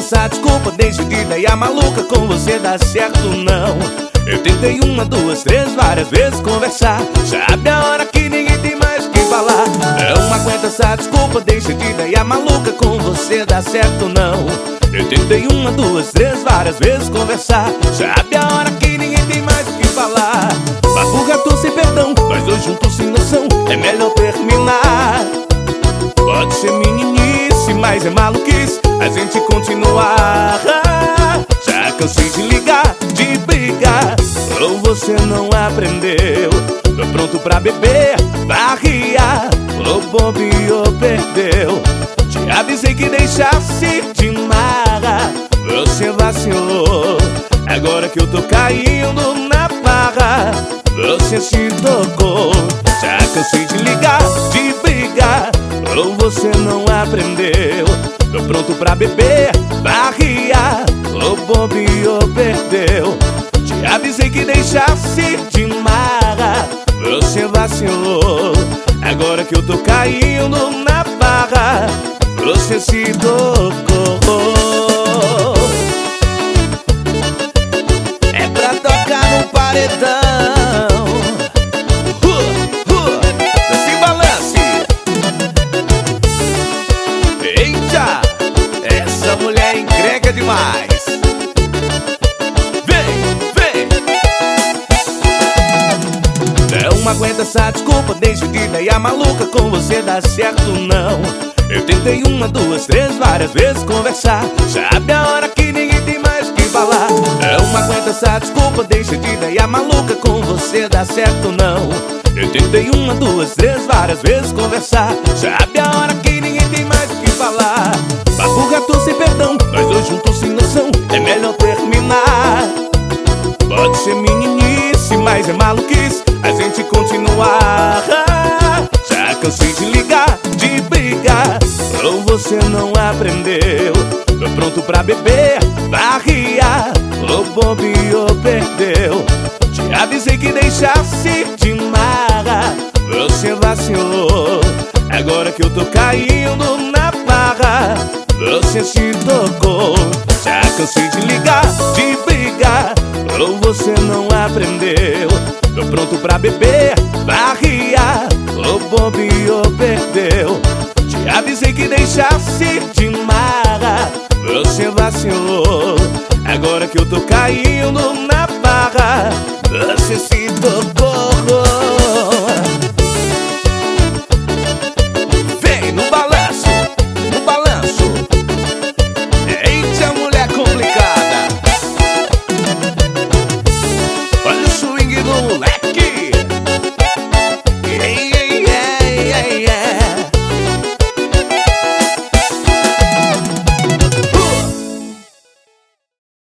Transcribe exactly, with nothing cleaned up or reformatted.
essa desculpa, deixa de ideia maluca, com você dá certo não. Eu tentei uma, duas, três, várias vezes conversar. Sabe a hora que ninguém tem mais o que falar. Não aguento essa desculpa, deixa de ideia maluca, com você dá certo não. Eu tentei uma, duas, três, várias vezes conversar. Sabe a hora que ninguém tem mais o que falar. Papo gato sem perdão, nós dois juntos sem noção, é melhor terminar. Pode ser meninice, mas é maluquice a gente continuar. Já cansei de ligar, de brigar, ou você não aprendeu. Tô pronto pra beber, barriar, ou bobeou, perdeu. Te avisei que deixasse de marra, você vacilou. Agora que eu tô caindo na barra, você se tocou. Já cansei de ligar, de brigar, ou você não aprendeu. Tô pronto pra beber, barriar, ou bobeou, perdeu. Te avisei que deixasse de marra, você vacilou. Agora que eu tô caindo na barra, você se tocou. É pra tocar no paredão. uh, uh, Dance balance. Eita, essa mulher encrenca demais. Vem, vem. Não aguenta essa desculpa, deixa de ideia maluca, com você dá certo não. Eu tentei uma, duas, três, várias vezes conversar. Sabe a hora que ninguém tem mais o que falar. Não aguenta essa desculpa, deixa de ideia maluca, com você dá certo não. Eu tentei uma, duas, três, várias vezes conversar. Sabe a hora que ninguém tem mais o que falar. Papo gato sem perdão, nós dois juntos sem noção, é melhor terminar. Pode ser meninice, mas é maluquice a gente continuar. Já cansei de ligar, de brigar, ou você não aprendeu. Tô pronto pra beber, barriar, ou bobeou, perdeu. Te avisei que deixasse de marra, você vacilou. Agora que eu tô caindo na barra, você se tocou. Já cansei de ligar, de brigar, ou você não aprendeu. Tô pronto pra beber, barriar, ou bobeou, perdeu. Te avisei que deixasse de marra, você vacilou. Agora que eu tô caindo na barra, você se tocou.